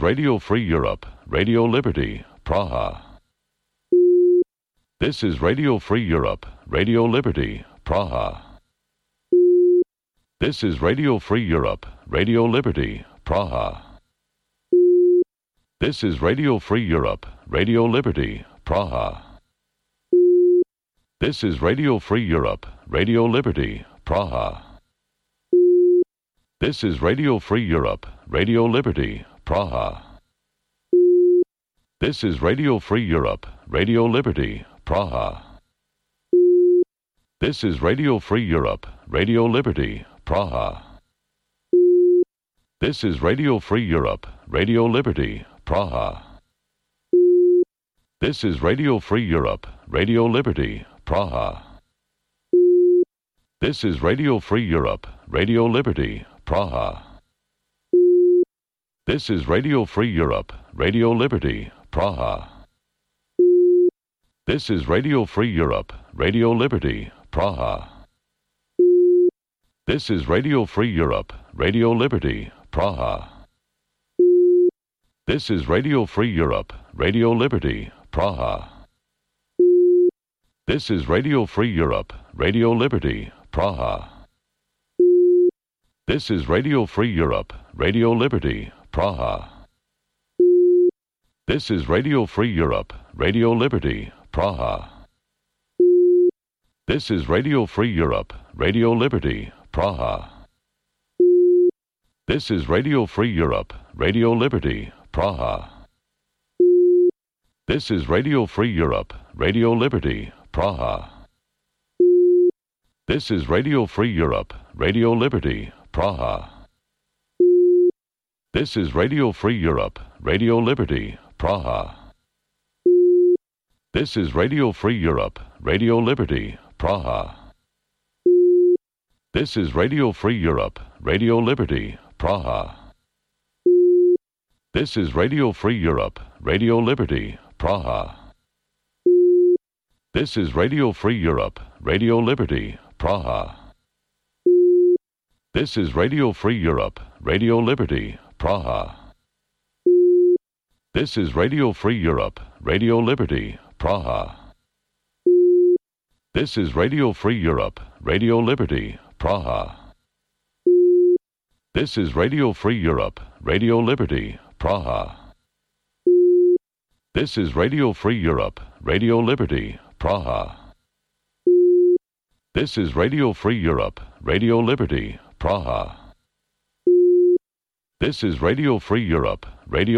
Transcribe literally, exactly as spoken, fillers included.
Radio Free Europe, Radio Liberty, Praha. This is Radio Free Europe, Radio Liberty, Praha. This is Radio Free Europe, Radio Liberty, Praha. This is Radio Free Europe, Radio Liberty, Praha. This is Radio Free Europe, Radio Liberty, Praha. This is Radio Free Europe, Radio Liberty, Praha. This is Radio Free Europe, Radio Liberty, Praha. This is Radio Free Europe, Radio Liberty, Praha. This is Radio Free Europe, Radio Liberty, Praha. This is Radio Free Europe, Radio Liberty, Praha. This is Radio Free Europe, Radio Liberty, Praha. This is Radio Free Europe, Radio Liberty, Praha. This is Radio Free Europe, Radio Liberty, Praha. This is Radio Free Europe, Radio Liberty, Praha. This is Radio Free Europe, Radio Liberty, Praha. This is Radio Free Europe, Radio Liberty, Praha. This is Radio Free Europe, Radio Liberty, Praha. This is Radio Free Europe, Radio Liberty, Praha. This is Radio Free Europe, Radio Liberty, Praha. This is Radio Free Europe, Radio Liberty, Praha. This is Radio Free Europe, Radio Liberty, Praha. This is Radio Free Europe, Radio Liberty, Praha. This is Radio Free Europe, Radio Liberty, Praha. This is Radio Free Europe, Radio Liberty, Praha. This is Radio Free Europe, Radio Liberty, Praha. This is Radio Free Europe, Radio Liberty, Praha. This is Radio Free Europe, Radio Liberty, Praha. This is Radio Free Europe, Radio Liberty, Praha. This is Radio Free Europe, Radio Liberty, Praha. This is Radio Free Europe, Radio Liberty, Praha. This is Radio Free Europe, Radio Liberty, Praha. This is Radio Free Europe, Radio Liberty, Praha. This is Radio Free Europe, Radio Liberty, Praha. This is Radio Free Europe, Radio